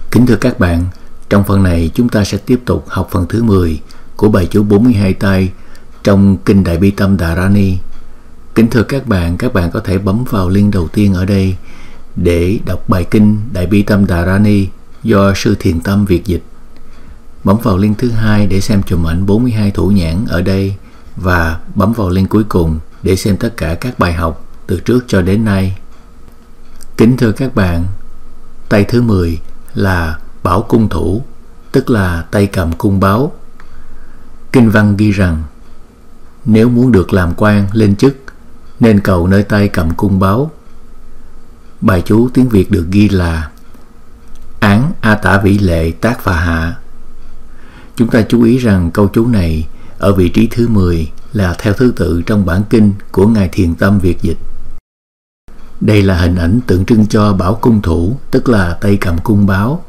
Kính thưa các bạn, trong phần này chúng ta sẽ tiếp tục học phần thứ 10 của bài chú 42 tay trong Kinh Đại Bi Tâm Dharani. Kính thưa các bạn có thể bấm vào link đầu tiên ở đây để đọc bài Kinh Đại Bi Tâm Dharani do Sư Thiền Tâm Việt dịch. Bấm vào link thứ hai để xem chùm ảnh 42 thủ nhãn ở đây và bấm vào link cuối cùng để xem tất cả các bài học từ trước cho đến nay. Kính thưa các bạn, tay thứ 10 là Bảo Cung Thủ, tức là tay cầm cung báo. Kinh văn ghi rằng, nếu muốn được làm quan lên chức, nên cầu nơi tay cầm cung báo. Bài chú tiếng Việt được ghi là Án A Tả Vĩ Lệ Tác Phà Hạ. Chúng ta chú ý rằng câu chú này ở vị trí thứ 10 là theo thứ tự trong bản kinh của Ngài Thiền Tâm Việt dịch. Đây là hình ảnh tượng trưng cho Bảo Cung Thủ, tức là tay cầm cung báo.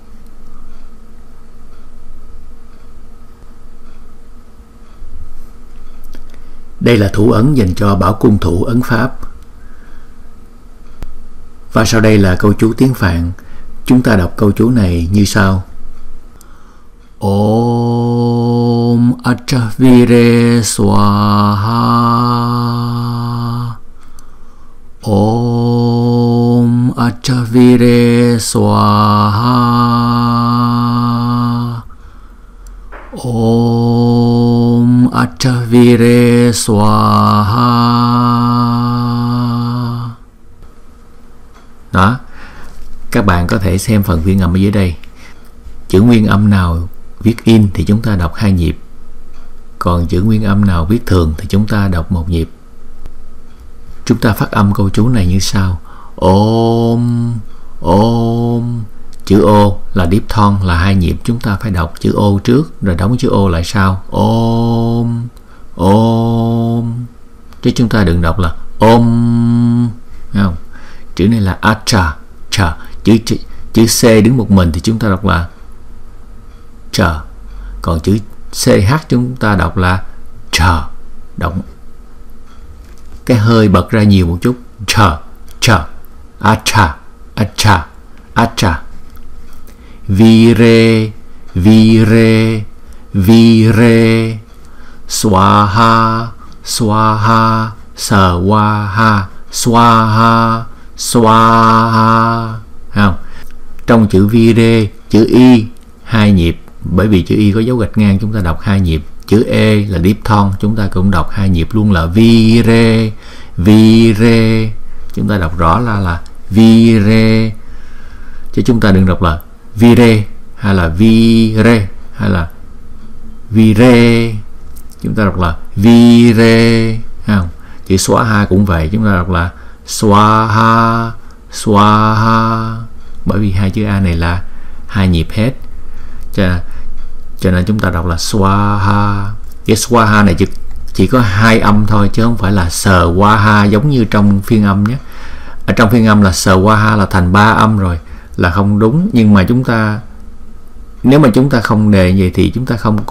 Đây là thủ ấn dành cho Bảo Cung Thủ ấn pháp. Và sau đây là câu chú tiếng Phạn. Chúng ta đọc câu chú này như sau. Om Achavire Swaha. Om Achavire Swaha. Om Achavire Swaha. Đó, các bạn có thể xem phần nguyên âm ở dưới đây. Chữ nguyên âm nào viết in thì chúng ta đọc 2 nhịp, còn chữ nguyên âm nào viết thường thì chúng ta đọc 1 nhịp. Chúng ta phát âm câu chú này như sau. Om, Om. Chữ O là diphthong là 2 nhịp, chúng ta phải đọc chữ O trước rồi đóng chữ O lại sau. Om, Om. Chứ chúng ta đừng đọc là Om, không? Chữ này là Acha, cha. Chữ C đứng một mình thì chúng ta đọc là cha. Còn chữ CH chúng ta đọc là cha. Đọc cái hơi bật ra nhiều một chút. Cha, cha. Acha, acha, acha. Vire, vire, vire. Swaha, swaha, swaha, swaha, swaha. Không? Trong chữ vire, chữ Y 2 nhịp, bởi vì chữ Y có dấu gạch ngang chúng ta đọc 2 nhịp. Chữ E là diphthong, chúng ta cũng đọc 2 nhịp luôn là vire, vire. Chúng ta đọc rõ là vire, chứ chúng ta đừng đọc là vire hay là vire hay là vire. Chúng ta đọc là vire, không? Chữ swaha cũng vậy, chúng ta đọc là swaha, swaha, bởi vì 2 chữ A này là 2 nhịp hết, cho nên chúng ta đọc là swaha. Cái swaha này chỉ có 2 âm thôi, chứ không phải là swaha giống như trong phiên âm nhé. Ở trong phiên âm là swaha là thành 3 âm rồi, là không đúng. Nhưng mà nếu mà chúng ta không đề vậy thì chúng ta không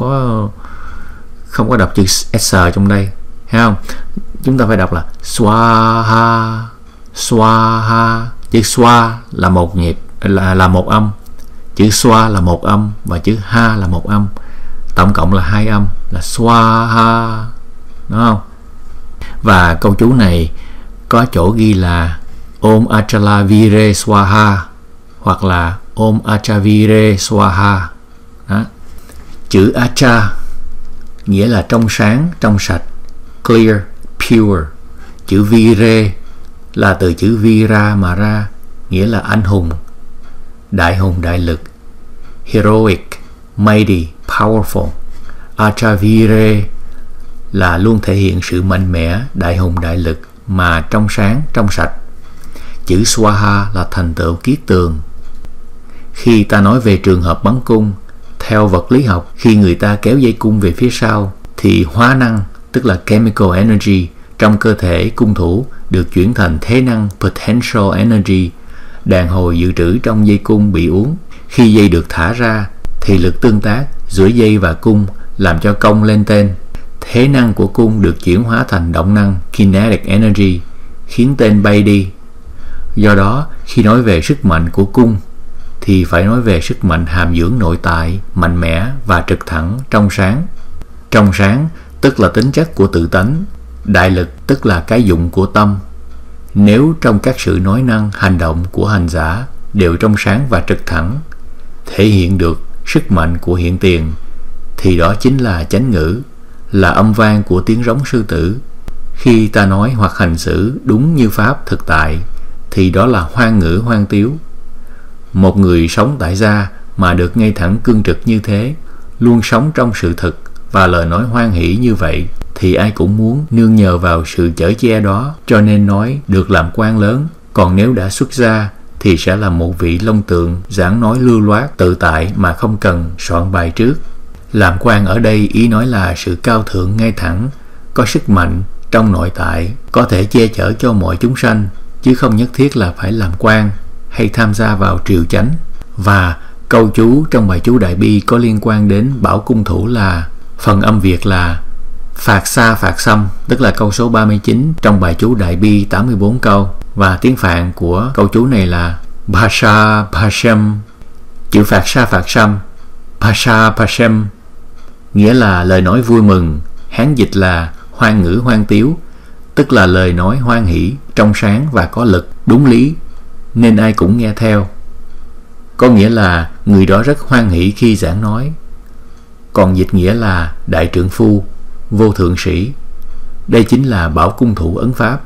có đọc chữ s trong đây, thấy không? Chúng ta phải đọc là swaha, swaha. Chữ swa là 1 nhịp, là 1 âm. Chữ swa là 1 âm và chữ ha là 1 âm. Tổng cộng là 2 âm, là swaha, đúng không? Và câu chú này có chỗ ghi là Om Achala Vire Swaha hoặc là Om Achavire Swaha. Đó. Chữ Acha nghĩa là trong sáng, trong sạch, clear, pure. Chữ Vire là từ chữ Vira mà ra, nghĩa là anh hùng, đại hùng, đại lực, heroic, mighty, powerful. Achavire là luôn thể hiện sự mạnh mẽ, đại hùng, đại lực mà trong sáng, trong sạch. Chữ Swaha là thành tựu kiết tường. Khi ta nói về trường hợp bắn cung, theo vật lý học, khi người ta kéo dây cung về phía sau thì hóa năng, tức là chemical energy trong cơ thể cung thủ được chuyển thành thế năng potential energy. Đàn hồi dự trữ trong dây cung bị uốn. Khi dây được thả ra thì lực tương tác giữa dây và cung làm cho công lên tên. Thế năng của cung được chuyển hóa thành động năng kinetic energy, khiến tên bay đi. Do đó, khi nói về sức mạnh của cung thì phải nói về sức mạnh hàm dưỡng nội tại, mạnh mẽ và trực thẳng, trong sáng. Trong sáng tức là tính chất của tự tánh, đại lực tức là cái dụng của tâm. Nếu trong các sự nói năng, hành động của hành giả đều trong sáng và trực thẳng, thể hiện được sức mạnh của hiện tiền, thì đó chính là chánh ngữ, là âm vang của tiếng rống sư tử. Khi ta nói hoặc hành xử đúng như pháp thực tại, thì đó là hoan ngữ hoan tiếu. Một người sống tại gia mà được ngay thẳng cương trực như thế, luôn sống trong sự thực và lời nói hoan hỷ như vậy, thì ai cũng muốn nương nhờ vào sự chở che đó, cho nên nói được làm quan lớn. Còn nếu đã xuất gia thì sẽ là một vị long tượng, giảng nói lưu loát, tự tại mà không cần soạn bài trước. Làm quan ở đây ý nói là sự cao thượng ngay thẳng, có sức mạnh trong nội tại, có thể che chở cho mọi chúng sanh, chứ không nhất thiết là phải làm quan hay tham gia vào triều chánh. Và câu chú trong bài chú Đại Bi có liên quan đến Bảo Cung Thủ là phần âm Việt là phạt xa phạt xăm, tức là câu số 39 trong bài chú Đại Bi 84 câu. Và tiếng Phạn của câu chú này là Bhasha Bhashem. Chữ phạt xa phạt xăm, Bhasha Bhashem, nghĩa là lời nói vui mừng. Hán dịch là hoan ngữ hoan tiếu, tức là lời nói hoan hỷ, trong sáng và có lực, đúng lý, nên ai cũng nghe theo. Có nghĩa là người đó rất hoan hỷ khi giảng nói. Còn dịch nghĩa là đại trượng phu, vô thượng sĩ. Đây chính là Bảo Cung Thủ ấn pháp.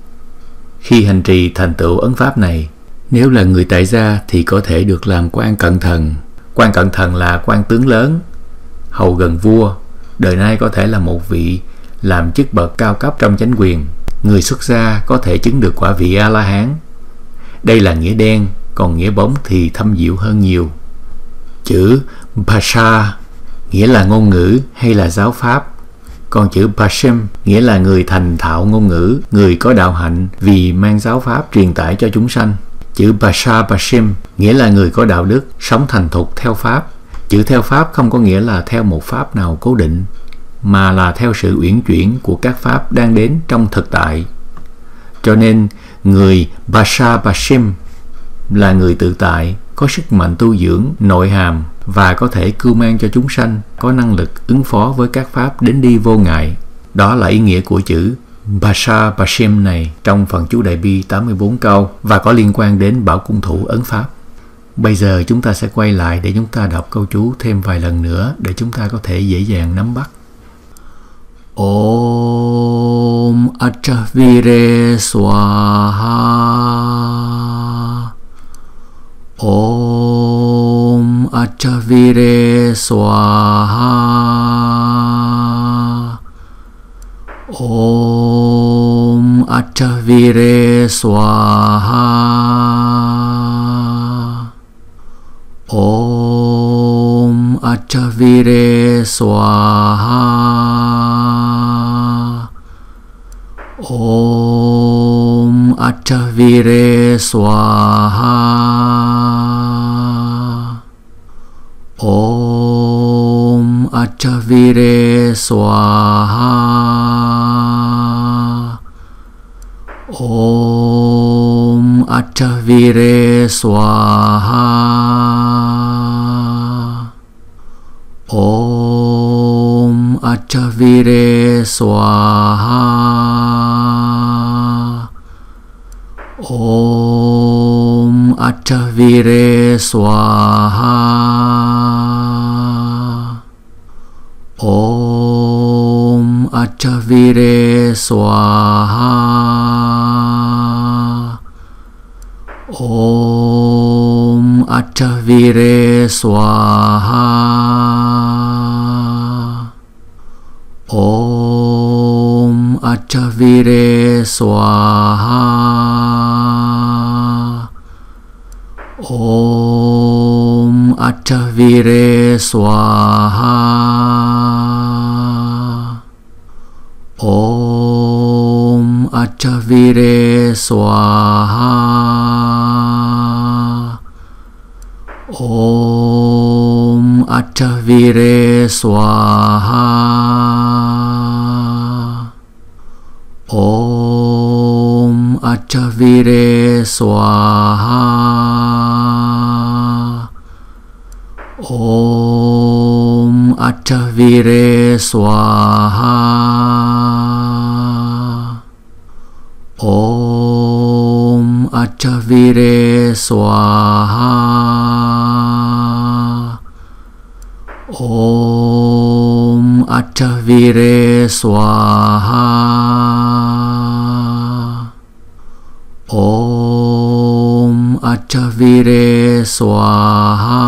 Khi hành trì thành tựu ấn pháp này, nếu là người tại gia thì có thể được làm quan cận thần. Quan cận thần là quan tướng lớn, hầu gần vua, đời nay có thể là một vị làm chức bậc cao cấp trong chánh quyền. Người xuất gia có thể chứng được quả vị A-la-hán. Đây là nghĩa đen, còn nghĩa bóng thì thâm diệu hơn nhiều. Chữ Bhasha nghĩa là ngôn ngữ hay là giáo pháp, còn chữ Bhashem nghĩa là người thành thạo ngôn ngữ, người có đạo hạnh vì mang giáo pháp truyền tải cho chúng sanh. Chữ Bhasha Bhashem nghĩa là người có đạo đức, sống thành thục theo pháp. Chữ theo pháp không có nghĩa là theo một pháp nào cố định, mà là theo sự uyển chuyển của các pháp đang đến trong thực tại. Cho nên người Bhasha Bhashem là người tự tại, có sức mạnh tu dưỡng nội hàm và có thể cưu mang cho chúng sanh, có năng lực ứng phó với các pháp đến đi vô ngại. Đó là ý nghĩa của chữ Bhasha Bhashem này trong phần chú Đại Bi 84 câu và có liên quan đến Bảo Cung Thủ ấn pháp. Bây giờ chúng ta sẽ quay lại để chúng ta đọc câu chú thêm vài lần nữa để chúng ta có thể dễ dàng nắm bắt. Om Achavire Swaha. Om Achavire Swaha. Om Achavire Swaha. Om Achavire Swaha. Om Achavire Swaha. Om Achavire Swaha. Om Achavire Swaha. Om Achavire Swaha. Om Achavire Swaha. Om Achavire Swaha. Om Achavire Swaha. Om Achavire Swaha. Om Achavire Swaha. Om Achavire Swaha. Om Achavire Swaha. Om Achavire Swaha. Om Achavire Swaha. Om Achavire Swaha. Om Achavire Swaha. Om Achavire Swaha.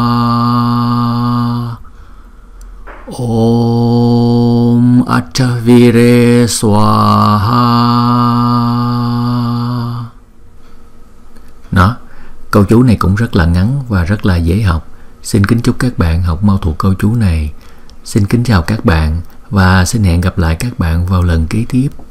Om Achavire Swaha. Đó, câu chú này cũng rất là ngắn và rất là dễ học. Xin kính chúc các bạn học mau thuộc câu chú này. Xin kính chào các bạn và xin hẹn gặp lại các bạn vào lần kế tiếp.